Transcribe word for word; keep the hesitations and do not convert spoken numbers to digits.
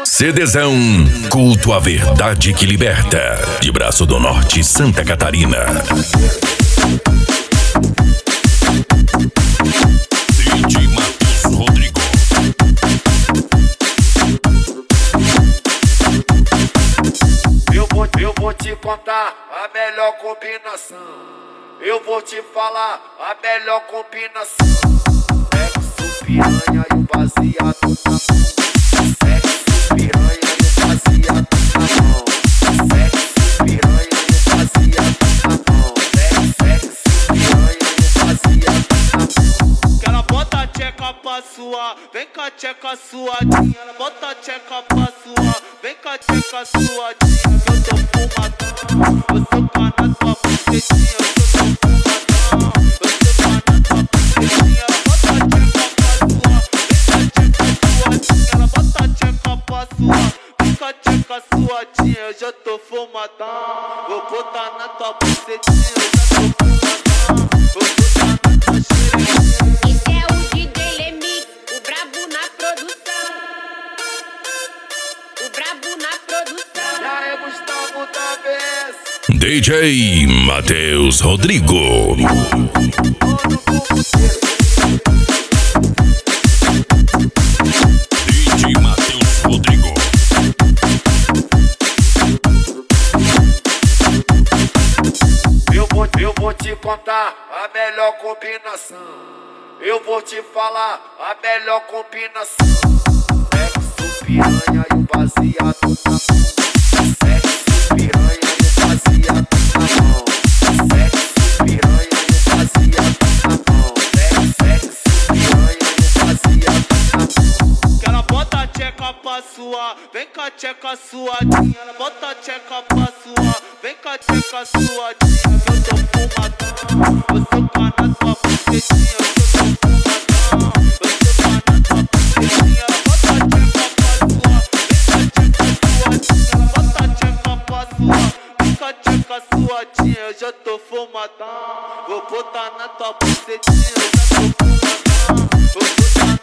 CDzão, culto à verdade que liberta. De Braço do Norte, Santa Catarina. D J Matheus Rodrigo. Eu vou, eu vou te contar a melhor combinação. Eu vou te falar a melhor combinação. Sexo, piranha e o baseado na mão. Sexo, piranha e o baseado na mão. Sexo, piranha e o baseado na mão. Sexo, piranha e o baseado na mão. Que ela bota a tcheca pra suar, vem com a tcheca suadinha. Ela bota a tcheca pra suar, vem com a tcheca suadinha. Que eu tô fumadão, eu sou cá na tua bucetinha. Eu tô fumadão, eu sou cá na tua bucetinha. Ela bota a tcheca pra suar, vem com a tcheca suadinha. Eu já tô fumadão, vou botar na tua bucetinha. Eu já tô fumadão, vou botar na tua xerequinha. Esse é o D J Lemix, o brabo na produção. O brabo na produção. Já é Gustavo da vez. D J Matheus Rodrigo. D J Matheus Rodrigo. Eu vou, eu vou te contar a melhor combinação. Eu vou te falar a melhor combinação. Sexo, piranha e o baseado na mão. Sexo, piranha e o baseado na mão. Sexo, piranha e o baseado na mão. Sexo, piranha e o baseado na mão. Que ela bota a tcheca pra suar, vem com a tcheca suadinha. Ela bota a tcheca pra suar, vem com a tcheca suadinha. Que eu tô fumadão, eu sou cá na tua bucetinha. Eu tô fumadão, eu sou cá na tua bucetinha. Ela bota a tcheca pra suar, vem com a tcheca suadinha. Ela bota a tcheca pra suar, vem com a tcheca suadinha. Eu já tô fumadão, vou botar na tua bucetinha. Eu já tô fumadão, vou botar